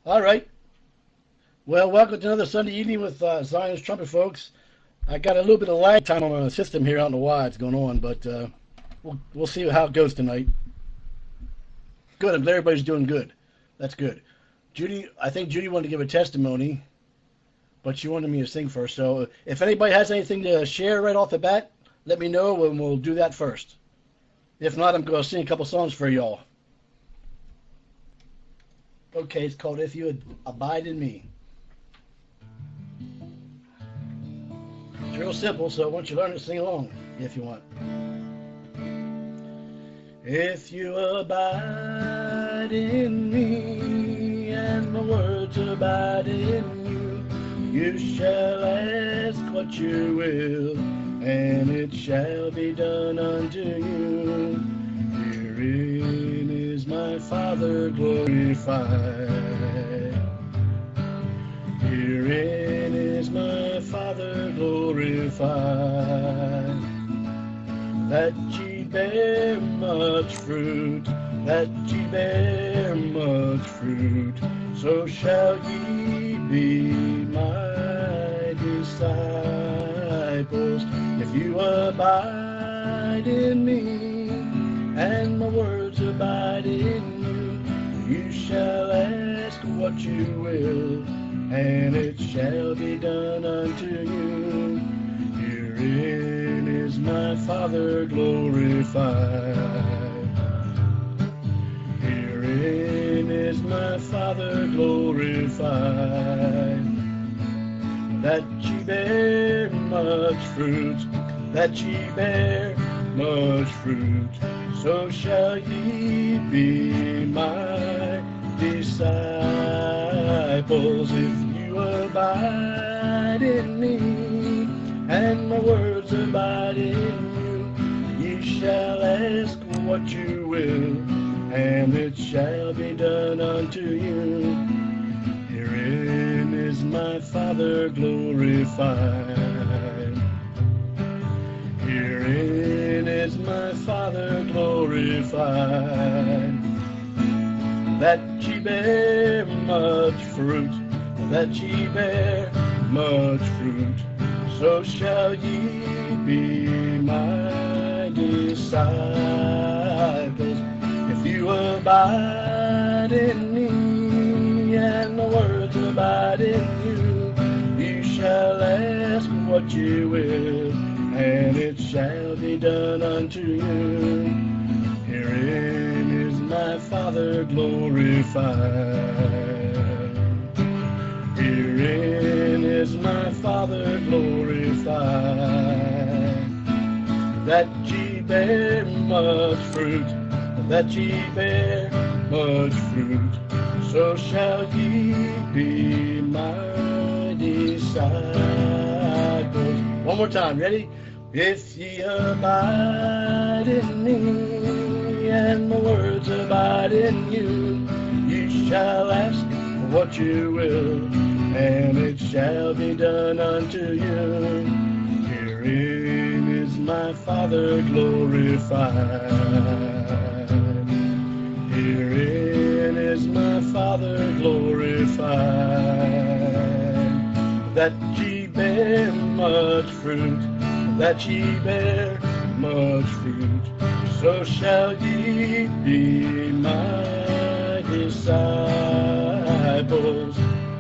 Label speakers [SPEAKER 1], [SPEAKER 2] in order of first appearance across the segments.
[SPEAKER 1] All right. Well, welcome to another Sunday evening with Zion's Trumpet, folks. I got a little bit of lag time on the system here. I don't know why it's going on, but we'll see how it goes tonight. Good. I'm glad everybody's doing good. That's good. Judy, I think Judy wanted to give a testimony, but she wanted me to sing first. So if anybody has anything to share right off the bat, let me know and we'll do that first. If not, I'm going to sing a couple songs for y'all. Okay, it's called If You Abide in Me. It's real simple, so once you learn it, sing along if you want. If you abide in me and my words abide in you, you shall ask what you will, and it shall be done unto you. Herein is my Father glorified. Herein is my Father glorified, that ye bear much fruit, that ye bear much fruit, so shall ye be my disciples. If you abide in me, and my words abide in you, you shall ask what you will, and it shall be done unto you. Herein is my Father glorified. Herein is my Father glorified, that ye bear much fruit, that ye bear much fruit, so shall ye be my disciples. If you abide in me, and my words abide in you, ye shall ask what you will, and it shall be done unto you. Herein is my Father glorified. Herein is my Father glorified, that ye bear much fruit, that ye bear much fruit, so shall ye be my disciples. If you abide in me, and the words abide in you, you shall ask what you will, and it shall be done unto you. Herein is my Father glorified. Herein is my Father glorified, that ye bear much fruit, that ye bear much fruit, so shall ye be my disciples. One more time, ready? If ye abide in me, and my words abide in you, you shall ask what you will, and it shall be done unto you. Herein is my Father glorified. Herein is my Father glorified, that ye bear much fruit, that ye bear much fruit, so shall ye be my disciples.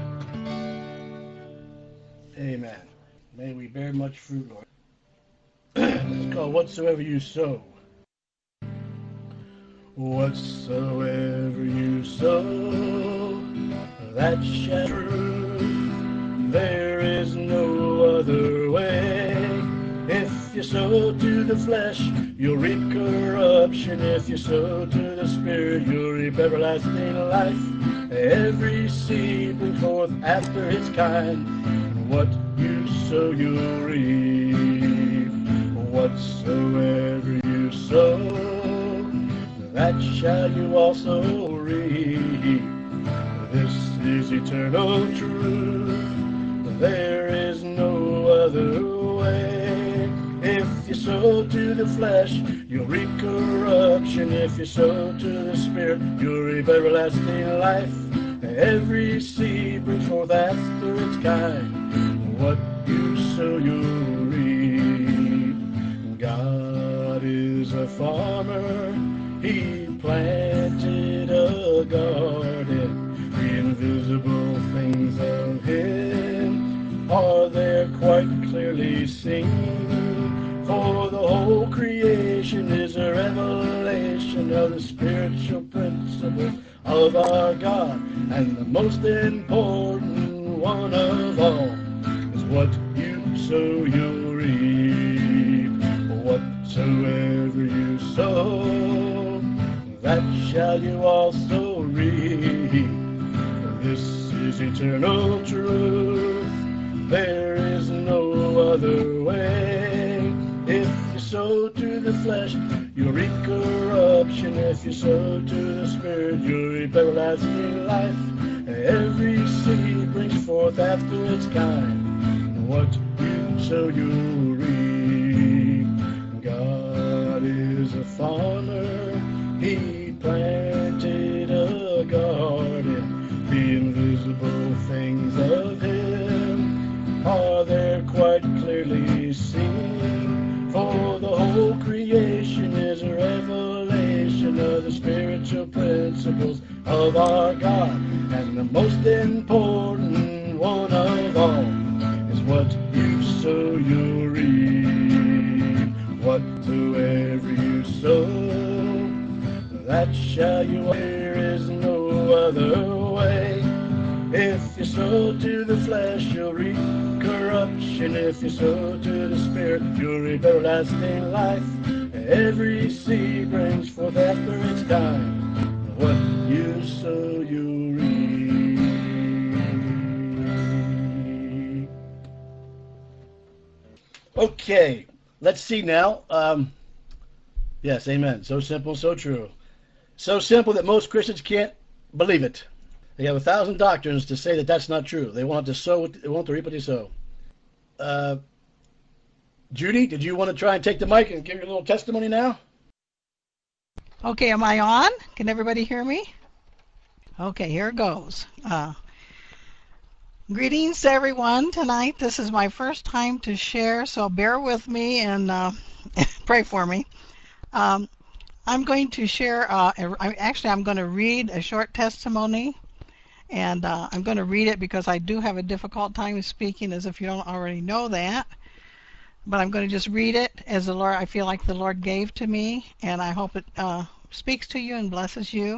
[SPEAKER 1] Amen. May we bear much fruit, Lord. It's called Whatsoever You Sow. Whatsoever you sow, that shall fruit. There is no other way. If you sow to the flesh, you'll reap corruption. If you sow to the Spirit, you'll reap everlasting life. Every seed brings forth after its kind. What you sow, you'll reap. Whatsoever you sow, that shall you also reap. This is eternal truth. There is no other way. If you sow to the flesh, you'll reap corruption. If you sow to the Spirit, you'll reap everlasting life. Every seed brings forth after its kind. What you sow, you'll reap. God is a farmer. He planted a garden. The invisible things of Him are there quite clearly seen. For the whole creation is a revelation of the spiritual principles of our God. And the most important one of all is what you sow, you'll reap. Whatsoever you sow, that shall you also reap. This is eternal truth. There is no other way. If you sow to the flesh, you'll reap corruption. If you sow to the Spirit, you'll reap everlasting life. Every seed brings forth after its kind. What you sow, you'll reap. God is a farmer. He planted a garden. The invisible things of Him are there quite clearly seen. For the whole creation is a revelation of the spiritual principles of our God. And the most important one of all is what you sow, you'll reap. Whatsoever you sow, that shall you. There is no other way. If you sow to the flesh, you'll reap corruption. If you sow to the Spirit, you'll reap everlasting life. Every seed brings forth after its kind. What you sow, you reap. Okay, let's see now. Yes, amen. So simple, so true. So simple that most Christians can't believe it. They have 1,000 doctrines to say that that's not true. They want to sow, they want to reap what they sow. Judy, did you want to try and take the mic and give your little testimony now?
[SPEAKER 2] Okay, am I on? Can everybody hear me? Okay, here it goes. Greetings to everyone tonight. This is my first time to share, so bear with me and pray for me. I'm going to share, I'm going to read a short testimony, and I'm going to read it because I do have a difficult time speaking, as if you don't already know that. But I'm going to just read it as the Lord, I feel like the Lord gave to me, and I hope it speaks to you and blesses you.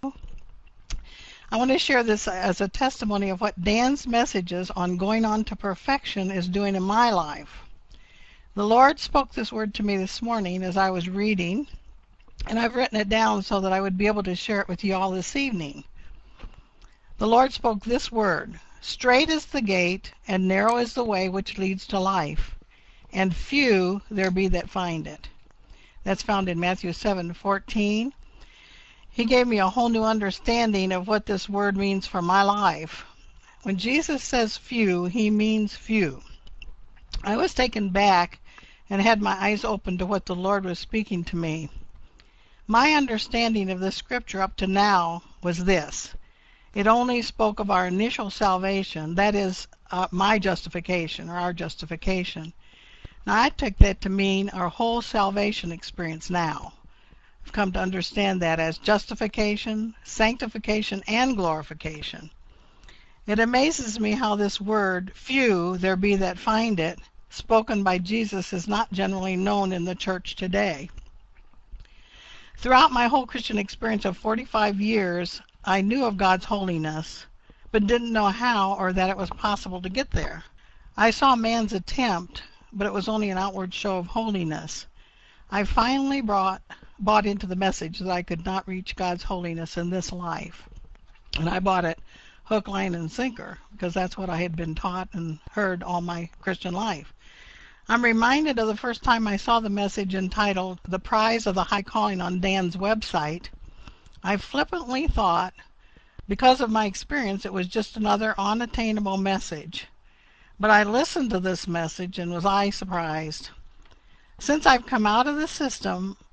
[SPEAKER 2] I want to share this as a testimony of what Dan's messages on going on to perfection is doing in my life. The Lord spoke this word to me this morning as I was reading, and I've written it down so that I would be able to share it with you all this evening. The Lord spoke this word: "Straight is the gate, and narrow is the way which leads to life, and few there be that find it." That's found in Matthew 7:14. He gave me a whole new understanding of what this word means for my life. When Jesus says few, He means few. I was taken back and had my eyes open to what the Lord was speaking to me. My understanding of this scripture up to now was this: it only spoke of our initial salvation, that is, my justification or our justification. Now I took that to mean our whole salvation experience now. I've come to understand that as justification, sanctification, and glorification. It amazes me how this word, few there be that find it, spoken by Jesus, is not generally known in the church today. Throughout my whole Christian experience of 45 years, I knew of God's holiness, but didn't know how or that it was possible to get there. I saw man's attempt, but it was only an outward show of holiness. I finally bought into the message that I could not reach God's holiness in this life. And I bought it hook, line, and sinker, because that's what I had been taught and heard all my Christian life. I'm reminded of the first time I saw the message entitled "The Prize of the High Calling" on Dan's website. I flippantly thought, because of my experience, it was just another unattainable message. But I listened to this message and was surprised. Since I've come out of the system,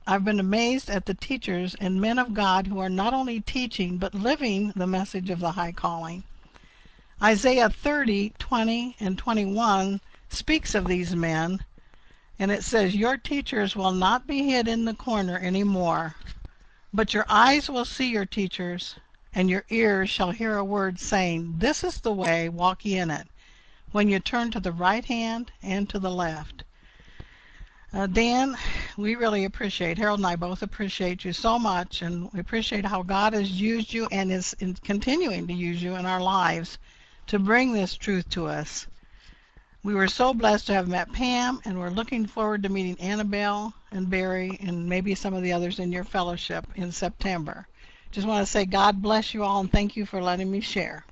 [SPEAKER 2] I've been amazed at the teachers and men of God who are not only teaching but living the message of the high calling. Isaiah 30:20 and 21 speaks of these men, and it says, "Your teachers will not be hid in the corner any more, but your eyes will see your teachers, and your ears shall hear a word saying, 'This is the way, walk ye in it,' when you turn to the right hand and to the left." Dan, we really appreciate, Harold and I both appreciate you so much, and we appreciate how God has used you and is continuing to use you in our lives to bring this truth to us. We were so blessed to have met Pam, and we're looking forward to meeting Annabelle and Barry and maybe some of the others in your fellowship in September. Just want to say God bless you all and thank you for letting me share.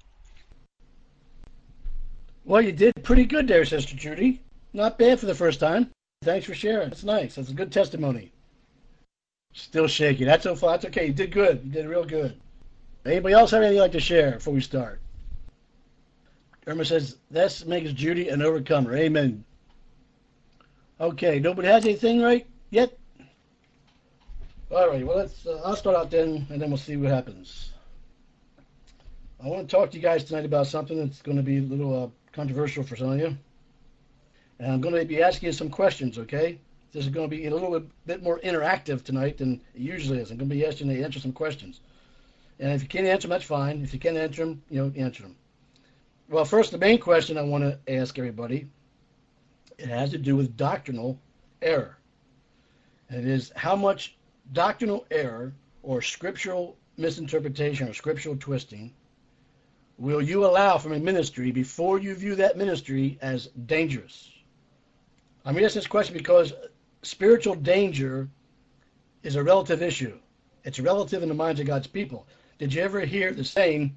[SPEAKER 1] Well, you did pretty good there, Sister Judy. Not bad for the first time. Thanks for sharing. That's nice. That's a good testimony. Still shaky. That's okay. You did good. You did real good. Anybody else have anything you'd like to share before we start? Irma says, "This makes Judy an overcomer." Amen. Okay, nobody has anything right yet? All right, well, I'll start out then, and then we'll see what happens. I want to talk to you guys tonight about something that's going to be a little controversial for some of you. And I'm going to be asking you some questions, okay? This is going to be a little bit more interactive tonight than it usually is. I'm going to be asking you to answer some questions. And if you can't answer them, that's fine. If you can't answer them, answer them. Well, first, the main question I want to ask everybody, it has to do with doctrinal error. And it is, how much doctrinal error or scriptural misinterpretation or scriptural twisting will you allow from a ministry before you view that ministry as dangerous? I'm asking this question because spiritual danger is a relative issue. It's relative in the minds of God's people. Did you ever hear the saying,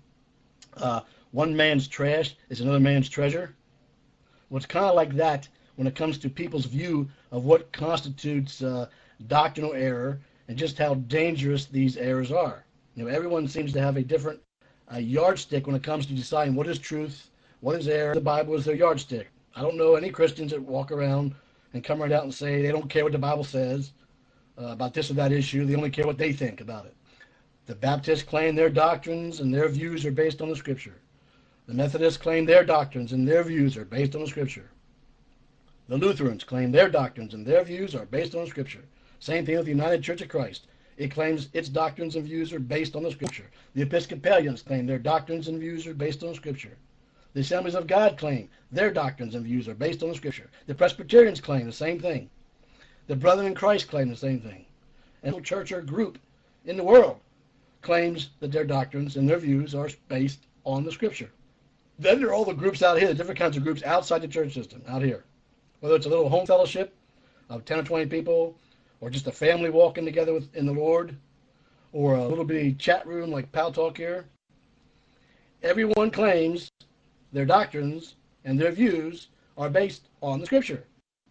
[SPEAKER 1] one man's trash is another man's treasure? Well, it's kind of like that when it comes to people's view of what constitutes doctrinal error and just how dangerous these errors are. Everyone seems to have a different yardstick when it comes to deciding what is truth, what is error. The Bible is their yardstick. I don't know any Christians that walk around and come right out and say they don't care what the Bible says about this or that issue. They only care what they think about it. The Baptists claim their doctrines and their views are based on the Scripture. The Methodists claim their doctrines and their views are based on the Scripture. The Lutherans claim their doctrines and their views are based on the Scripture. Same thing with the United Church of Christ. It claims its doctrines and views are based on the Scripture. The Episcopalians claim their doctrines and views are based on the Scripture. The Assemblies of God claim their doctrines and views are based on the Scripture. The Presbyterians claim the same thing. The Brethren in Christ claim the same thing. And the church or group in the world claims that their doctrines and their views are based on the Scripture. Then there are all the groups out here, the different kinds of groups outside the church system, out here. Whether it's a little home fellowship of 10 or 20 people, or just a family walking together in the Lord, or a little bitty chat room like Pal Talk here. Everyone claims their doctrines and their views are based on the Scripture.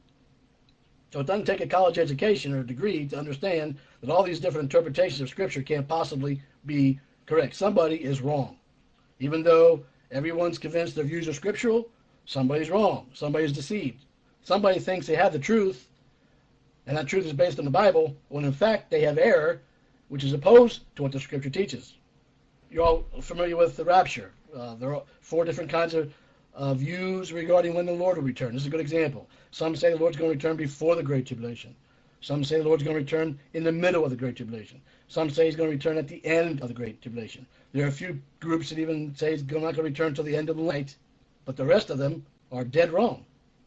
[SPEAKER 1] So it doesn't take a college education or a degree to understand that all these different interpretations of Scripture can't possibly be correct. Somebody is wrong. Even though everyone's convinced their views are scriptural, somebody's wrong. Somebody's deceived. Somebody thinks they have the truth, and that truth is based on the Bible, when in fact they have error, which is opposed to what the Scripture teaches. You're all familiar with the rapture. There are 4 different kinds of views regarding when the Lord will return. This is a good example. Some say the Lord's going to return before the Great Tribulation. Some say the Lord's going to return in the middle of the Great Tribulation. Some say he's going to return at the end of the Great Tribulation. There are a few groups that even say he's not going to return until the end of the night, but the rest of them are dead wrong.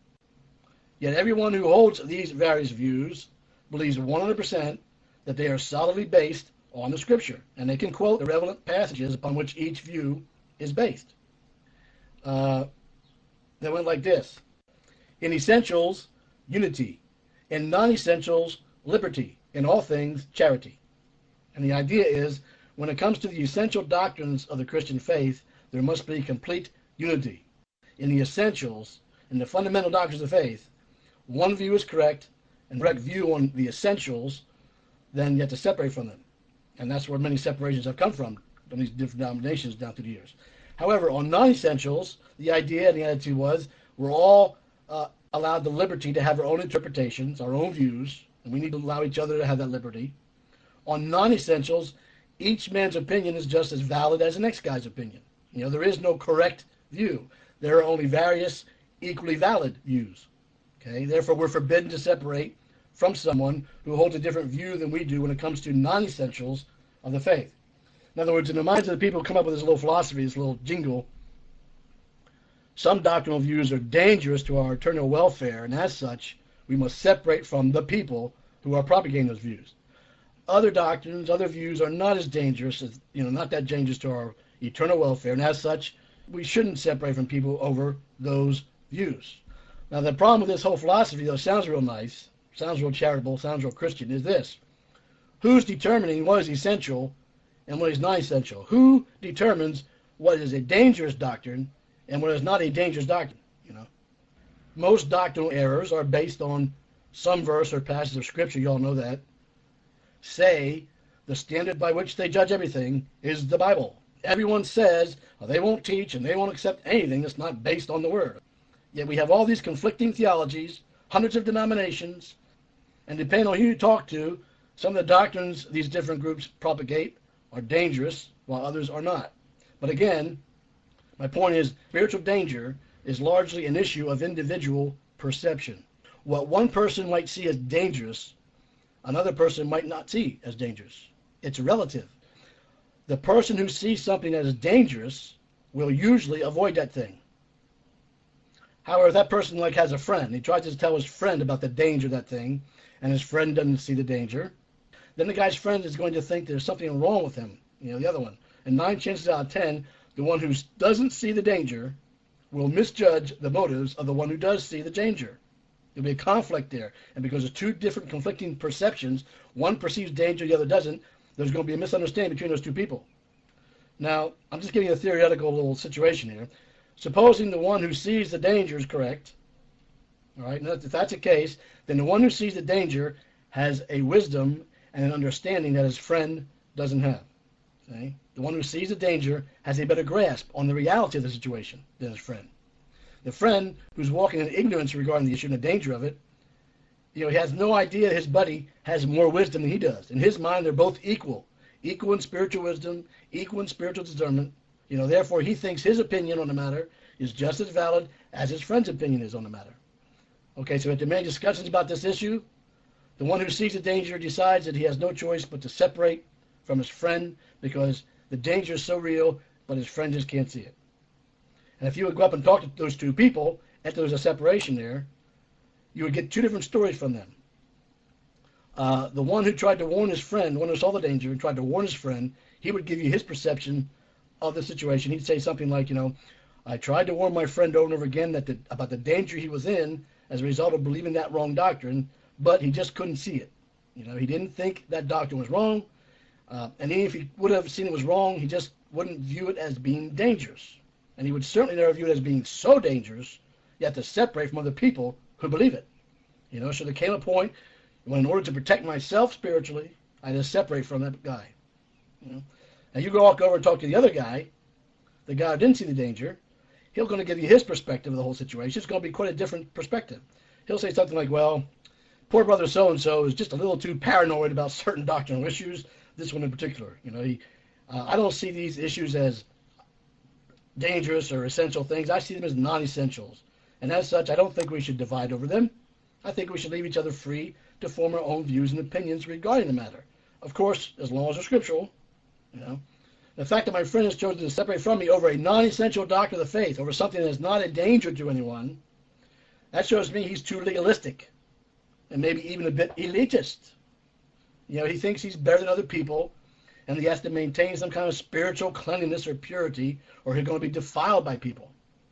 [SPEAKER 1] Yet everyone who holds these various views believes 100% that they are solidly based on the Scripture, and they can quote the relevant passages upon which each view is based. They went like this. In essentials, unity. In non-essentials, liberty. In all things, charity. And the idea is, when it comes to the essential doctrines of the Christian faith, there must be complete unity. In the essentials, in the fundamental doctrines of faith, one view is correct, and correct view on the essentials, then you have to separate from them. And that's where many separations have come from these different denominations down through the years. However, on non-essentials, the idea and the attitude was we're all allowed the liberty to have our own interpretations, our own views, and we need to allow each other to have that liberty. On non-essentials, each man's opinion is just as valid as the next guy's opinion. There is no correct view. There are only various equally valid views. Okay? Therefore, we're forbidden to separate from someone who holds a different view than we do when it comes to non-essentials of the faith. In other words, in the minds of the people who come up with this little philosophy, this little jingle, some doctrinal views are dangerous to our eternal welfare, and as such, we must separate from the people who are propagating those views. Other doctrines, other views are not as dangerous, as, not that dangerous to our eternal welfare, and as such, we shouldn't separate from people over those views. Now, the problem with this whole philosophy, though, sounds real nice, sounds real charitable, sounds real Christian, is this. Who's determining what is essential and what is not essential? Who determines what is a dangerous doctrine and what is not a dangerous doctrine? Most doctrinal errors are based on some verse or passage of Scripture, you all know that, say the standard by which they judge everything is the Bible. Everyone says they won't teach and they won't accept anything that's not based on the Word. Yet we have all these conflicting theologies, hundreds of denominations, and depending on who you talk to, some of the doctrines these different groups propagate are dangerous, while others are not. But again, my point is, spiritual danger is largely an issue of individual perception. What one person might see as dangerous, another person might not see as dangerous. It's relative. The person who sees something as dangerous will usually avoid that thing. However, if that person has a friend, he tries to tell his friend about the danger of that thing, and his friend doesn't see the danger, then the guy's friend is going to think there's something wrong with him, the other one. And 9 chances out of 10, the one who doesn't see the danger will misjudge the motives of the one who does see the danger. There'll be a conflict there. And because there's two different conflicting perceptions, one perceives danger, the other doesn't, there's going to be a misunderstanding between those two people. Now, I'm just giving you a theoretical little situation here. Supposing the one who sees the danger is correct, all right, and if that's the case, then the one who sees the danger has a wisdom and an understanding that his friend doesn't have. Okay? The one who sees the danger has a better grasp on the reality of the situation than his friend. The friend who's walking in ignorance regarding the issue and the danger of it, he has no idea his buddy has more wisdom than he does. In his mind, they're both equal in spiritual wisdom, equal in spiritual discernment. Therefore, he thinks his opinion on the matter is just as valid as his friend's opinion is on the matter. Okay, so after many discussions about this issue, the one who sees the danger decides that he has no choice but to separate from his friend because the danger is so real, but his friend just can't see it. And if you would go up and talk to those two people, after there's a separation there, you would get two different stories from them. The one who tried to warn his friend, the one who saw the danger and tried to warn his friend, he would give you his perception of the situation. He'd say something like, I tried to warn my friend over and over again about the danger he was in as a result of believing that wrong doctrine, but he just couldn't see it. He didn't think that doctrine was wrong, and even if he would have seen it was wrong, he just wouldn't view it as being dangerous. And he would certainly never view it as being so dangerous, you have to separate from other people who believe it. So there came a point when in order to protect myself spiritually, I had to separate from that guy. Now you go walk over and talk to the other guy, the guy who didn't see the danger, he's going to give you his perspective of the whole situation. It's going to be quite a different perspective. He'll say something like, well, poor brother so-and-so is just a little too paranoid about certain doctrinal issues, this one in particular. I don't see these issues as dangerous or essential things. I see them as non-essentials. And as such, I don't think we should divide over them. I think we should leave each other free to form our own views and opinions regarding the matter. Of course, as long as they're scriptural. The fact that my friend has chosen to separate from me over a non-essential doctrine of the faith, over something that is not a danger to anyone, that shows me he's too legalistic and maybe even a bit elitist. He thinks he's better than other people, and he has to maintain some kind of spiritual cleanliness or purity, or he's going to be defiled by people.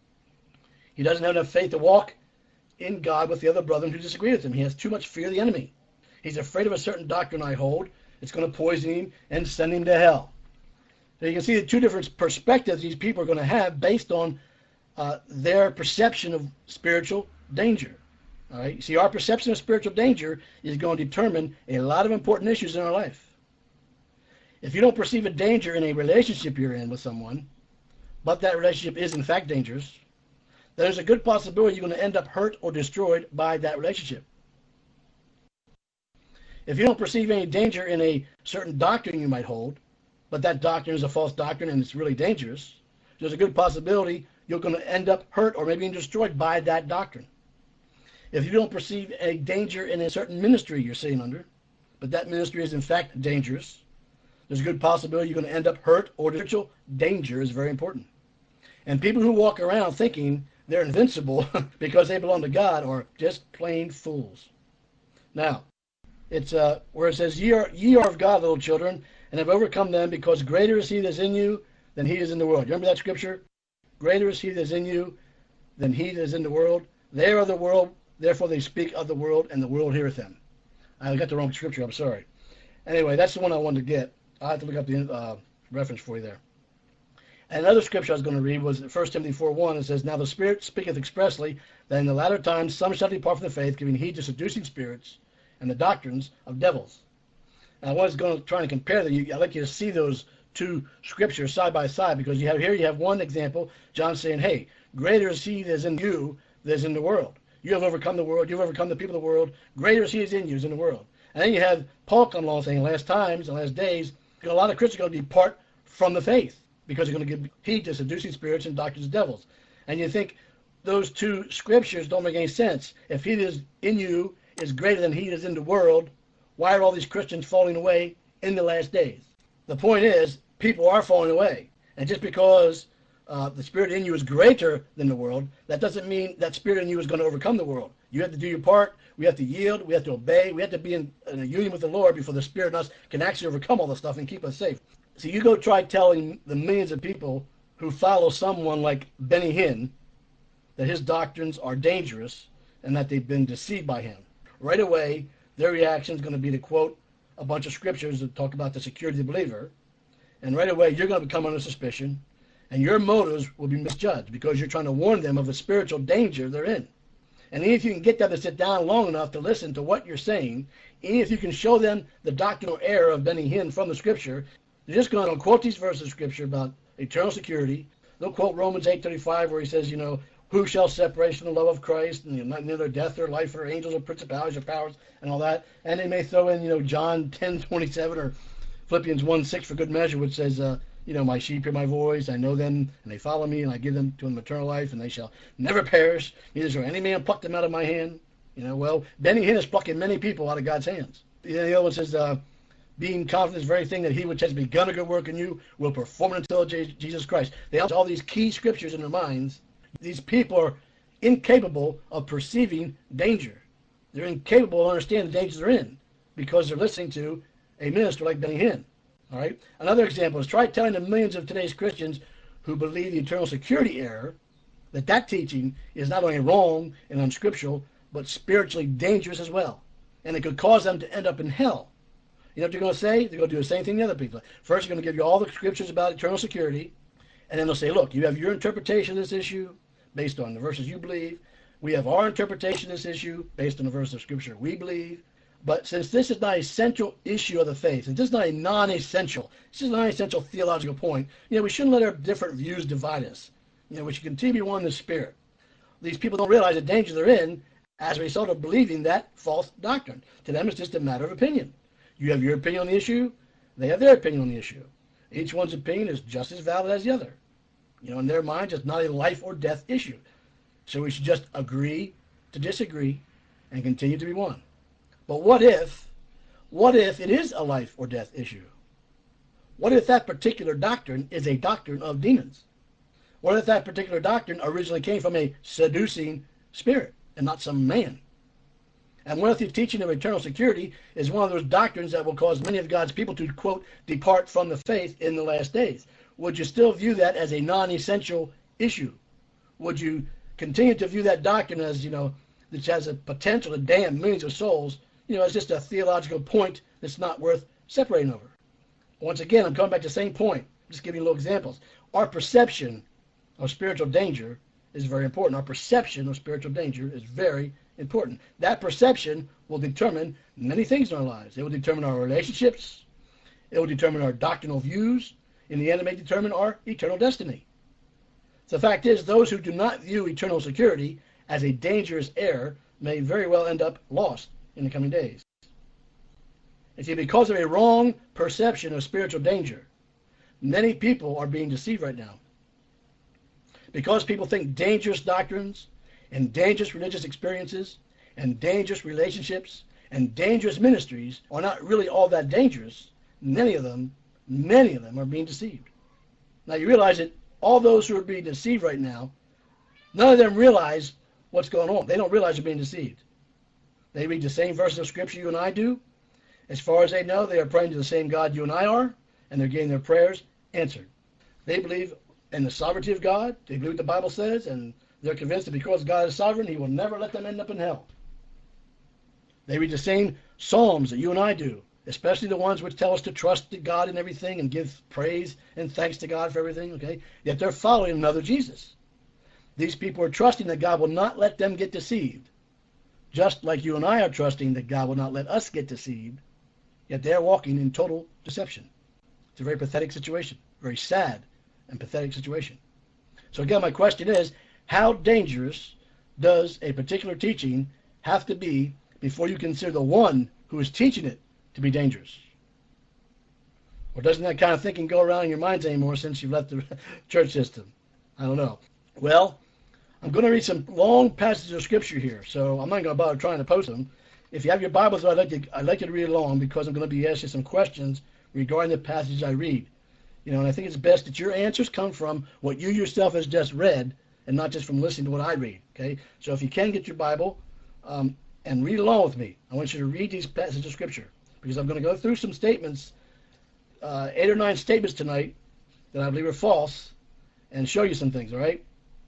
[SPEAKER 1] He doesn't have enough faith to walk in God with the other brethren who disagree with him. He has too much fear of the enemy. He's afraid of a certain doctrine I hold. It's going to poison him and send him to hell. So you can see the two different perspectives these people are going to have based on their perception of spiritual danger. All right. See, our perception of spiritual danger is going to determine a lot of important issues in our life. If you don't perceive a danger in a relationship you're in with someone, but that relationship is in fact dangerous, then there's a good possibility you're going to end up hurt or destroyed by that relationship. If you don't perceive any danger in a certain doctrine you might hold, but that doctrine is a false doctrine and it's really dangerous, there's a good possibility you're going to end up hurt or maybe destroyed by that doctrine. If you don't perceive a danger in a certain ministry you're sitting under, but that ministry is in fact dangerous, there's a good possibility you're going to end up hurt, or spiritual danger is very important. And people who walk around thinking they're invincible because they belong to God are just plain fools. Now, it's where it says, ye are of God, little children, and have overcome them, because greater is he that is in you than he is in the world. You remember that scripture? Greater is he that is in you than he that is in the world. They are of the world, therefore they speak of the world, and the world heareth them. I got the wrong scripture, I'm sorry. Anyway, that's the one I wanted to get. I'll have to look up the reference for you there. And another scripture I was going to read was 1 Timothy 4:1. It says, now the Spirit speaketh expressly that in the latter times some shall depart from the faith, giving heed to seducing spirits and the doctrines of devils. And I was going to try and compare them. I'd like you to see those two scriptures side by side, because you have one example, John saying, hey, greater is he that is in you than is in the world. You have overcome the world. You've overcome the people of the world. Greater is he that is in you than in the world. And then you have Paul come along saying, last times and last days, a lot of Christians are going to depart from the faith because they're going to give heed to seducing spirits and doctrines of devils. And you think those two scriptures don't make any sense. If he that is in you is greater than he that is in the world, why are all these Christians falling away in the last days? The point is, people are falling away. And just because the spirit in you is greater than the world, that doesn't mean that spirit in you is going to overcome the world. You have to do your part. We have to yield. We have to obey. We have to be in a union with the Lord before the Spirit in us can actually overcome all this stuff and keep us safe. So you go try telling the millions of people who follow someone like Benny Hinn that his doctrines are dangerous and that they've been deceived by him. Right away, their reaction is going to be to quote a bunch of scriptures that talk about the security of the believer. And right away, you're going to become under suspicion, and your motives will be misjudged because you're trying to warn them of a spiritual danger they're in. And even if you can get them to sit down long enough to listen to what you're saying, even if you can show them the doctrinal error of Benny Hinn from the Scripture, they're just going to quote these verses of Scripture about eternal security. They'll quote Romans 8:35 where he says, who shall separate from the love of Christ, and neither death or life or angels or principalities or powers and all that. And they may throw in, John 10:27 or Philippians 1:6 for good measure, which says, my sheep hear my voice, I know them, and they follow me, and I give them to them eternal life, and they shall never perish, neither shall any man pluck them out of my hand. Well, Benny Hinn is plucking many people out of God's hands. The other one says, being confident is the very thing that he which has begun a good work in you will perform it until Jesus Christ. They have all these key scriptures in their minds. These people are incapable of perceiving danger. They're incapable of understanding the dangers they're in because they're listening to a minister like Benny Hinn. All right. Another example is try telling the millions of today's Christians who believe the eternal security error that teaching is not only wrong and unscriptural, but spiritually dangerous as well. And it could cause them to end up in hell. You know what they're going to say? They're going to do the same thing the other people. First, they're going to give you all the scriptures about eternal security, and then they'll say, look, you have your interpretation of this issue based on the verses you believe. We have our interpretation of this issue based on the verses of Scripture we believe. But since this is not a central issue of the faith, and this is not a non-essential, this is a non-essential theological point, we shouldn't let our different views divide us. We should continue to be one in the Spirit. These people don't realize the danger they're in as a result of believing that false doctrine. To them, it's just a matter of opinion. You have your opinion on the issue, they have their opinion on the issue. Each one's opinion is just as valid as the other. In their minds, it's not a life or death issue. So we should just agree to disagree and continue to be one. But what if it is a life or death issue? What if that particular doctrine is a doctrine of demons? What if that particular doctrine originally came from a seducing spirit and not some man? And what if the teaching of eternal security is one of those doctrines that will cause many of God's people to, quote, depart from the faith in the last days? Would you still view that as a non-essential issue? Would you continue to view that doctrine as, which has a potential to damn millions of souls, as just a theological point that's not worth separating over? Once again, I'm coming back to the same point. Just giving you little examples. Our perception of spiritual danger is very important. Our perception of spiritual danger is very important. That perception will determine many things in our lives. It will determine our relationships. It will determine our doctrinal views. In the end, it may determine our eternal destiny. The fact is, those who do not view eternal security as a dangerous error may very well end up lost in the coming days. And see, because of a wrong perception of spiritual danger, many people are being deceived right now. Because people think dangerous doctrines and dangerous religious experiences and dangerous relationships and dangerous ministries are not really all that dangerous, many of them are being deceived. Now you realize that all those who are being deceived right now, none of them realize what's going on. They don't realize they're being deceived. They read the same verses of Scripture you and I do. As far as they know, they are praying to the same God you and I are, and they're getting their prayers answered. They believe in the sovereignty of God. They believe what the Bible says, and they're convinced that because God is sovereign, He will never let them end up in hell. They read the same Psalms that you and I do, especially the ones which tell us to trust God in everything and give praise and thanks to God for everything, okay? Yet they're following another Jesus. These people are trusting that God will not let them get deceived, just like you and I are trusting that God will not let us get deceived, yet they're walking in total deception. It's a very pathetic situation, very sad and pathetic situation. So again, my question is, how dangerous does a particular teaching have to be before you consider the one who is teaching it to be dangerous? Or doesn't that kind of thinking go around in your minds anymore since you've left the church system? I don't know. Well, I'm going to read some long passages of Scripture here, so I'm not going to bother trying to post them. If you have your Bibles, I'd like you to read along because I'm going to be asking some questions regarding the passage I read. And I think it's best that your answers come from what you yourself has just read and not just from listening to what I read, okay? So if you can get your Bible and read along with me, I want you to read these passages of Scripture because I'm going to go through some statements, 8 or 9 statements tonight that I believe are false and show you some things, all right?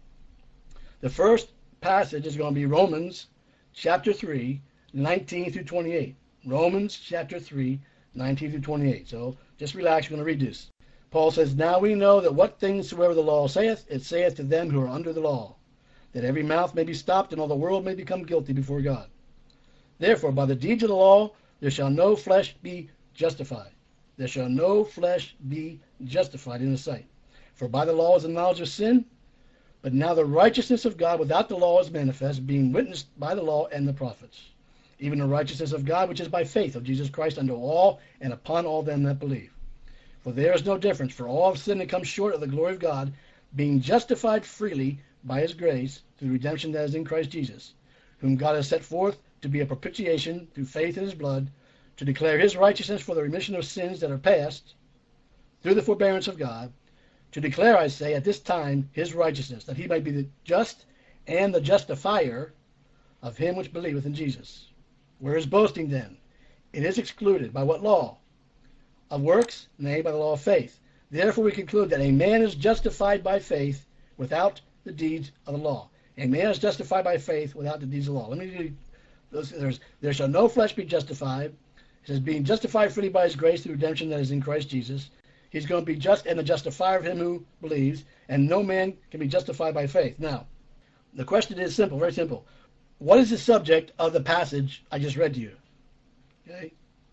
[SPEAKER 1] The first passage is going to be Romans chapter 3, 19 through 28. Romans chapter 3, 19 through 28. So just relax, you're going to read this. Paul says, "Now we know that what things soever the law saith, it saith to them who are under the law, that every mouth may be stopped and all the world may become guilty before God. Therefore, by the deeds of the law, there shall no flesh be justified. There shall no flesh be justified in the sight. For by the law is the knowledge of sin, but now the righteousness of God without the law is manifest, being witnessed by the law and the prophets, even the righteousness of God which is by faith of Jesus Christ unto all and upon all them that believe. For there is no difference, for all have sinned and come short of the glory of God, being justified freely by His grace through the redemption that is in Christ Jesus, whom God has set forth to be a propitiation through faith in His blood, to declare His righteousness for the remission of sins that are past, through the forbearance of God, to declare, I say, at this time His righteousness, that He might be the just and the justifier of him which believeth in Jesus. Where is boasting then? It is excluded. By what law? Of works? Nay, by the law of faith. Therefore we conclude that a man is justified by faith without the deeds of the law. A man is justified by faith without the deeds of the law. Let me read those. There shall no flesh be justified. It says, being justified freely by His grace through redemption that is in Christ Jesus. He's going to be just and the justifier of him who believes, and no man can be justified by faith. Now, the question is simple, very simple. What is the subject of the passage I just read to you? Okay?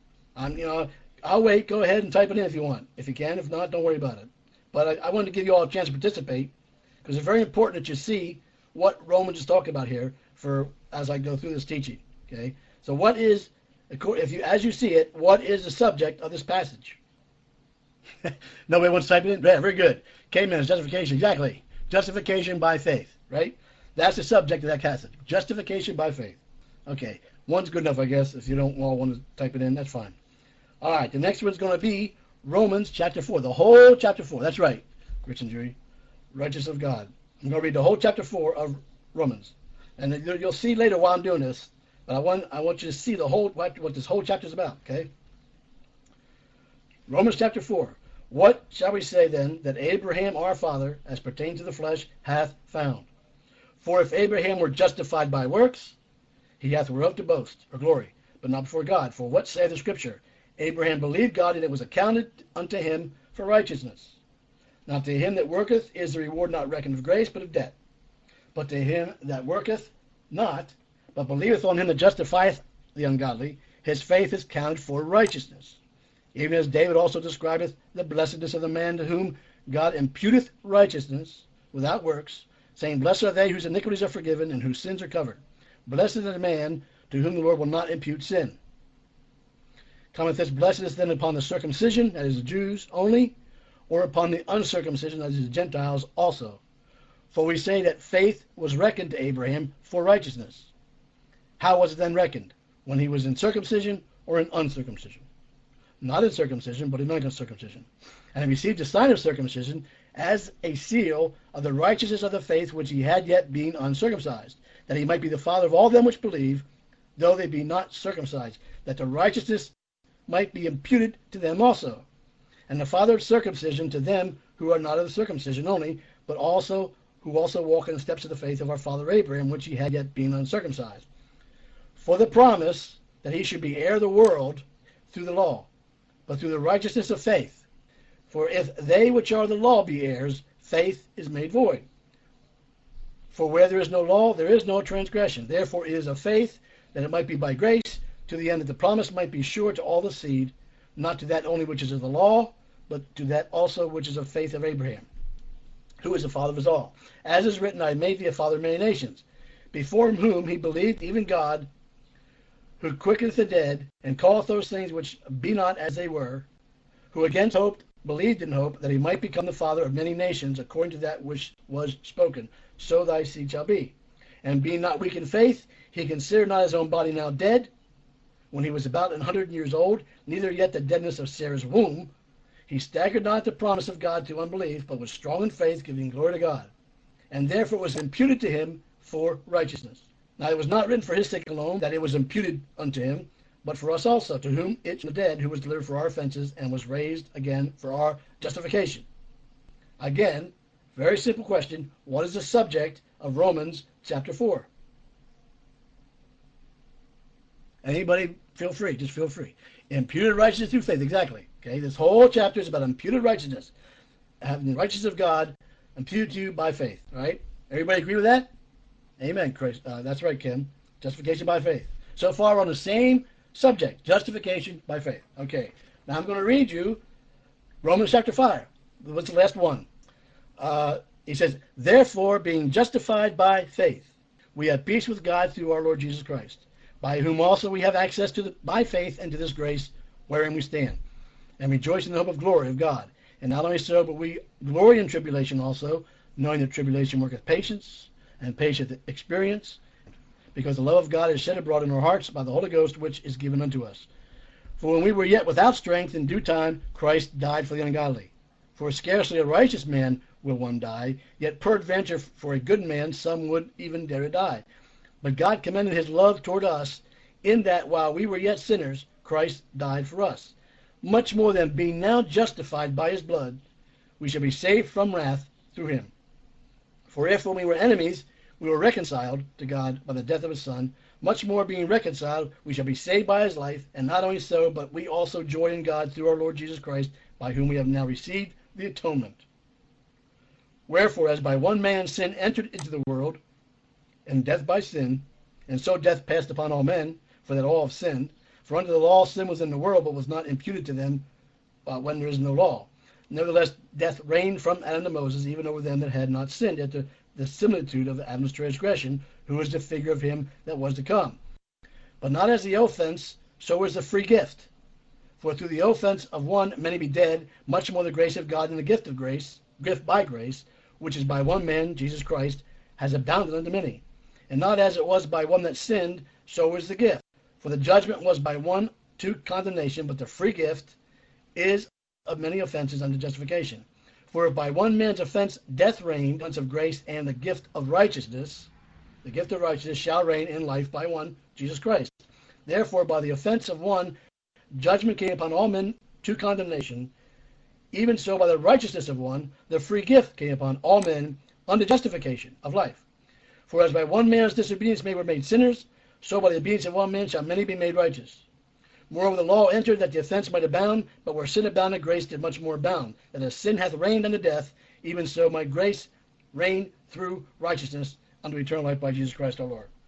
[SPEAKER 1] I'll wait. Go ahead and type it in if you want. If you can. If not, don't worry about it. But I wanted to give you all a chance to participate because it's very important that you see what Romans is talking about here as I go through this teaching. Okay? So what is, as you see it, what is the subject of this passage? Nobody wants to type it in? Yeah, very good. K-minus, justification. Exactly. Justification by faith, right? That's the subject of that passage. Justification by faith. Okay. One's good enough, I guess. If you don't all want to type it in, that's fine. All right. The next one's going to be Romans chapter 4. The whole chapter 4. That's right, Rich and Jury. Righteous of God. I'm going to read the whole chapter 4 of Romans. And you'll see later why I'm doing this. But I want you to see what this whole chapter is about, okay? Romans chapter 4. What shall we say then that Abraham our father, as pertains to the flesh, hath found? For if Abraham were justified by works, he hath whereof to boast, or glory, but not before God. For what saith the Scripture? Abraham believed God, and it was accounted unto him for righteousness. Now to him that worketh is the reward not reckoned of grace, but of debt. But to him that worketh not, but believeth on him that justifieth the ungodly, his faith is counted for righteousness. Even as David also describeth the blessedness of the man to whom God imputeth righteousness without works, saying, Blessed are they whose iniquities are forgiven and whose sins are covered. Blessed is the man to whom the Lord will not impute sin. cometh this, blessed is then upon the circumcision, that is the Jews only, or upon the uncircumcision, that is the Gentiles also. For we say that faith was reckoned to Abraham for righteousness. How was it then reckoned? When he was in circumcision or in uncircumcision? Not in circumcision, but in uncircumcision. And he received the sign of circumcision as a seal of the righteousness of the faith which he had yet been uncircumcised, that he might be the father of all them which believe, though they be not circumcised, that the righteousness might be imputed to them also, and the father of circumcision to them who are not of the circumcision only, but also who also walk in the steps of the faith of our father Abraham, which he had yet been uncircumcised. For the promise that he should be heir of the world through the law, but through the righteousness of faith. For if they which are the law be heirs, faith is made void. For where there is no law, there is no transgression. Therefore it is of faith, that it might be by grace, to the end that the promise might be sure to all the seed, not to that only which is of the law, but to that also which is of faith of Abraham, who is the father of us all. As is written, I made thee a father of many nations, before whom he believed, even God, who quickeneth the dead, and calleth those things which be not as they were, who against hope believed in hope, that he might become the father of many nations, according to that which was spoken, so thy seed shall be. And being not weak in faith, he considered not his own body now dead, when he was about 100 years old, neither yet the deadness of Sarah's womb. He staggered not at the promise of God to unbelief, but was strong in faith, giving glory to God. And therefore it was imputed to him for righteousness. Now it was not written for his sake alone, that it was imputed unto him, but for us also, to whom it the dead, who was delivered for our offenses, and was raised again for our justification. Again, very simple question, what is the subject of Romans chapter 4? Anybody, feel free, just feel free. Imputed righteousness through faith, exactly. Okay, this whole chapter is about imputed righteousness, having the righteousness of God imputed to you by faith, right? Everybody agree with that? Amen, Chris. That's right, Kim. Justification by faith. So far we're on the same subject, justification by faith. Okay, now I'm going to read you Romans chapter 5. What's the last one? He says, therefore, being justified by faith, we have peace with God through our Lord Jesus Christ, by whom also we have access by faith into this grace wherein we stand, and rejoice in the hope of glory of God. And not only so, but we glory in tribulation also, knowing that tribulation worketh patience, and patience experience, because the love of God is shed abroad in our hearts by the Holy Ghost, which is given unto us. For when we were yet without strength, in due time Christ died for the ungodly. For scarcely a righteous man will one die, yet peradventure for a good man some would even dare to die. But God commended his love toward us, in that while we were yet sinners, Christ died for us. Much more than being now justified by his blood, we shall be saved from wrath through him. For if when we were enemies, we were reconciled to God by the death of his Son, much more being reconciled, we shall be saved by his life. And not only so, but we also joy in God through our Lord Jesus Christ, by whom we have now received the atonement. Wherefore, as by one man sin entered into the world, and death by sin, and so death passed upon all men, for that all have sinned. For under the law sin was in the world, but was not imputed to them when there is no law. Nevertheless, death reigned from Adam to Moses, even over them that had not sinned, after the similitude of Adam's transgression, who is the figure of him that was to come. But not as the offense, so is the free gift. For through the offense of one many be dead, much more the grace of God and the gift of grace, gift by grace, which is by one man, Jesus Christ, has abounded unto many. And not as it was by one that sinned, so is the gift. For the judgment was by one to condemnation, but the free gift is of many offenses unto justification. For if by one man's offense death reigned, of grace and the gift of righteousness shall reign in life by one, Jesus Christ. Therefore, by the offense of one, judgment came upon all men to condemnation. Even so, by the righteousness of one, the free gift came upon all men unto justification of life. For as by one man's disobedience many were made sinners, so by the obedience of one man shall many be made righteous. Moreover, the law entered that the offense might abound, but where sin abounded, grace did much more abound. That as sin hath reigned unto death, even so might grace reign through righteousness unto eternal life by Jesus Christ our Lord.